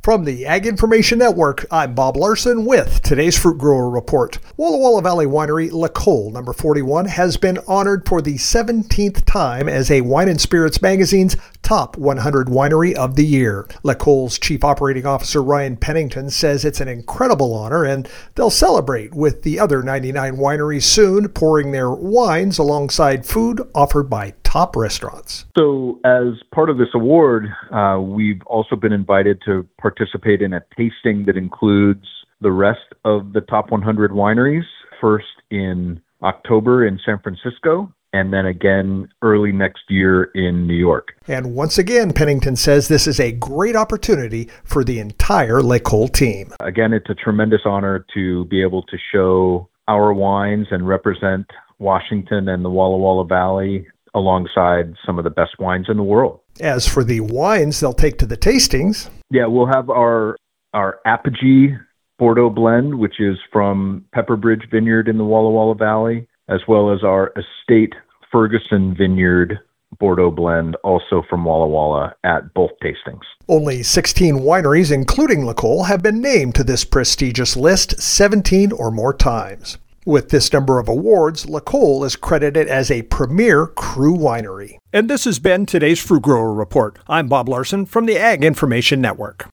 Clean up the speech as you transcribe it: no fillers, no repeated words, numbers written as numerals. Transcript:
From the Ag Information Network, I'm Bob Larson with today's Fruit Grower Report. Walla Walla Valley Winery La Colle No. 41 has been honored for the 17th time as a Wine and Spirits magazine's Top 100 Winery of the Year. La Colle's Chief Operating Officer Ryan Pennington says it's an incredible honor, and they'll celebrate with the other 99 wineries soon, pouring their wines alongside food offered by top restaurants. So as part of this award, we've also been invited to participate in a tasting that includes the rest of the top 100 wineries, first in October in San Francisco, and then again early next year in New York. And once again, Pennington says this is a great opportunity for the entire La Colle team. Again, it's a tremendous honor to be able to show our wines and represent Washington and the Walla Walla Valley alongside some of the best wines in the world. As for the wines they'll take to the tastings, we'll have our Apogee Bordeaux blend, which is from Pepperbridge Vineyard in the Walla Walla Valley, as well as our Estate Ferguson Vineyard Bordeaux blend, also from Walla Walla, at both tastings. Only 16 wineries, including La Colle, have been named to this prestigious list 17 or more times. With this number of awards, La Colle is credited as a premier cru winery. And this has been today's Fruit Grower Report. I'm Bob Larson from the Ag Information Network.